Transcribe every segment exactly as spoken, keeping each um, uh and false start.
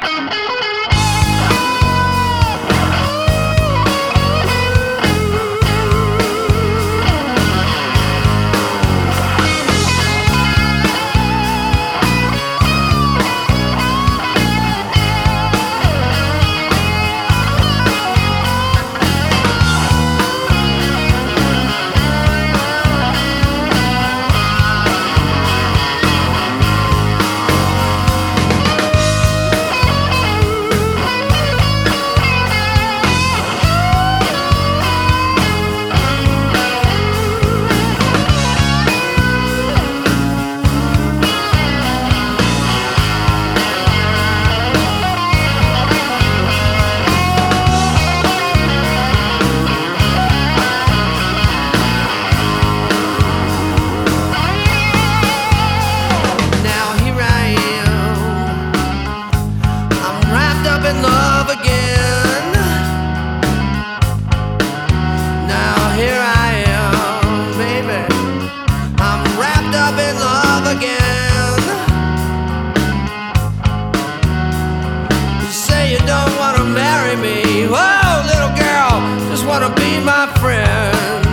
Wanna be my friend.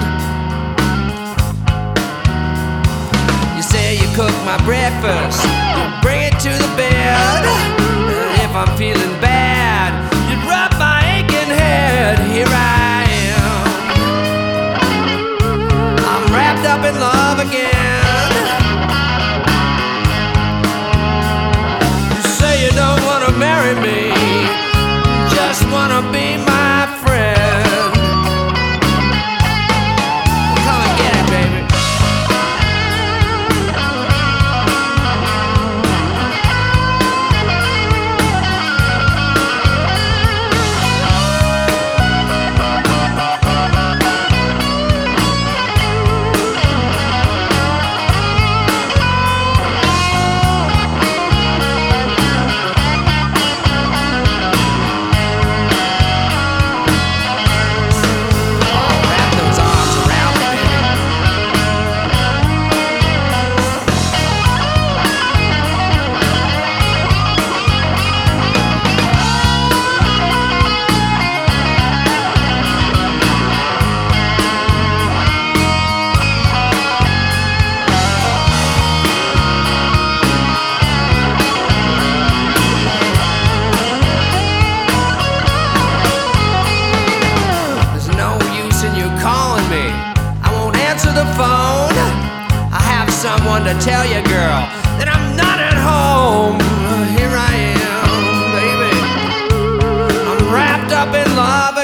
You say you cook my breakfast, you bring it to the bed. And if I'm feeling bad, you rub my aching head. Here I am, I'm wrapped up in love again. You say you don't wanna marry me, just wanna be my friend. The phone, I have someone to tell you, girl, that I'm not at home. Here I am, baby, I'm wrapped up in love